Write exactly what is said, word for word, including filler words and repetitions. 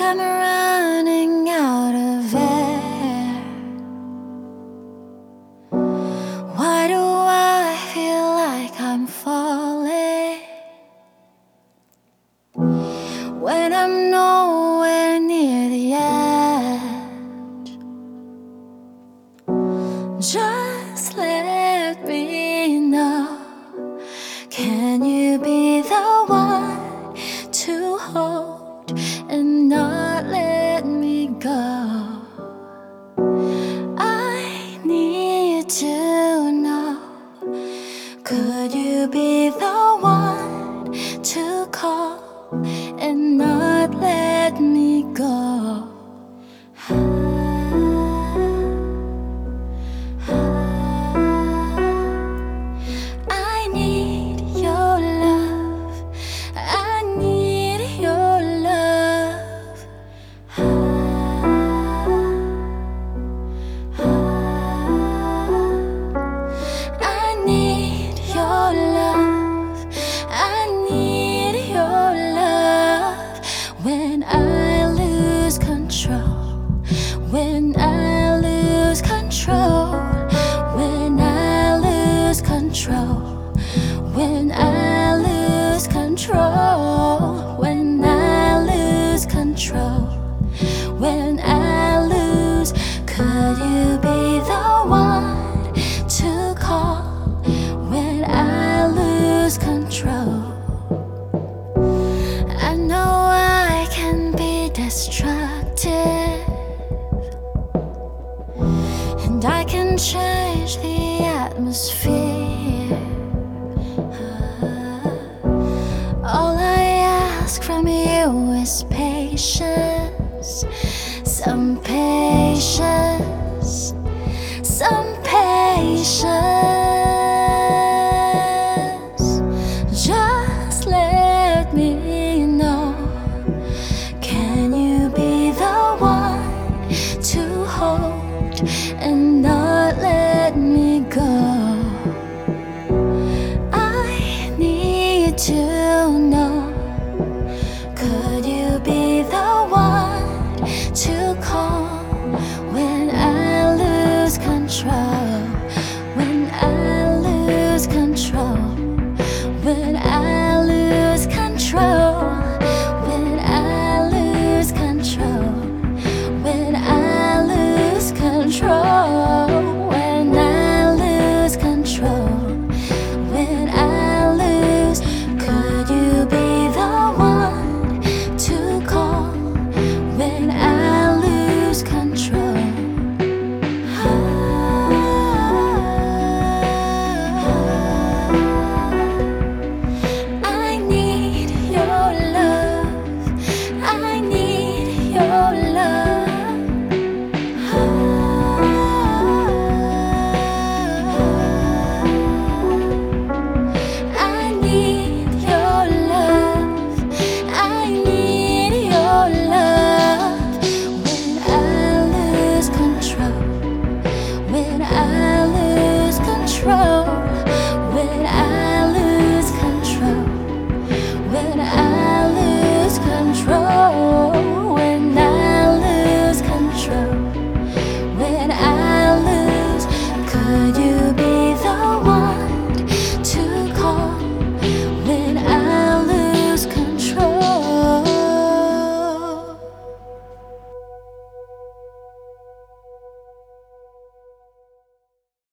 I'm running out of air. Why do I feel like I'm falling when I'm nowhere near the edge? Just let me know. Can you be the one to hold and not let me go? I need to know. Could you be the one to call and not let me go? I need your love. I need your love. I need your love. I need your love. When I lose control, when I lose control, when I lose control, when I lose control, when I lose control, when I lose, could you be the one to call when I lose control? I know I can be destructive, and I can change the atmosphere. All I ask from you is patience, some patience, some patience. Just let me